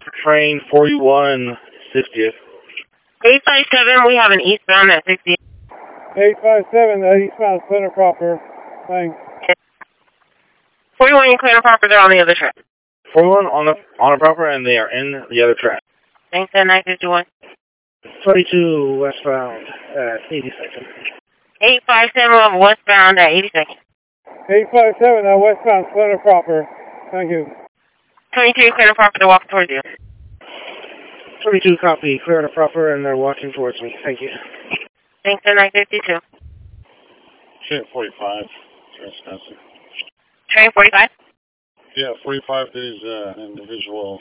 Train 4160th. 857, we have an eastbound at 60. 857, eastbound center proper. Thanks. 41 and clear and proper, they're on the other track. 41 on a proper, and they are in the other track. Thanks, at 951. 32 westbound at 82nd. 857, westbound at 82nd. 857, westbound center proper. Thank you. 22 clear and proper, they're walking towards you. 22 copy, clear and proper, and they're walking towards me. Thank you. Thanks, at 952. Train 45, trespassing. Train 45? Yeah, 45, there's an individual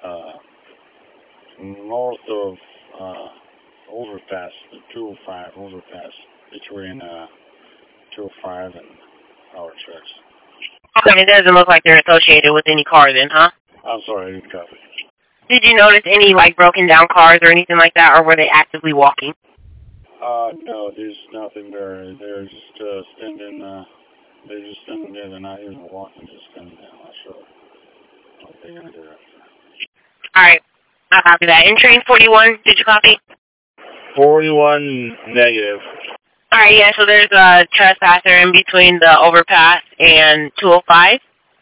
north of overpass, the 205 overpass, between 205 and our tracks. Okay, it doesn't look like they're associated with any car then, huh? I'm sorry, I didn't copy. Did you notice any, like, broken down cars or anything like that, or were they actively walking? No, there's nothing there. They're just standing, they're just standing there. They're not even walking, just standing there. I'm not sure what they're going to do after. Alright, I'll copy that. In train 41, did you copy? 41 negative. Alright, yeah, so there's a trespasser in between the overpass and 205.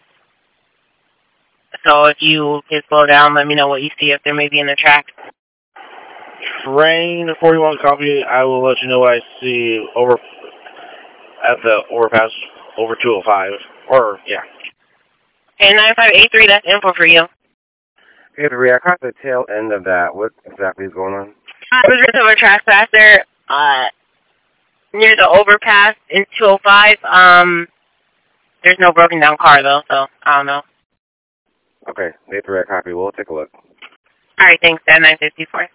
So if you could slow down, let me know what you see if there may be in the track. Train 41 copy, I will let you know what I see over at the overpass over 205. Or, yeah. Okay, 9583, that's info for you. Hey, I caught the tail end of that. What exactly is going on? There's just a trespasser near the overpass in 205. There's no broken down car, though, so I don't know. Okay, they have the right copy. We'll take a look. Alright, thanks, 954.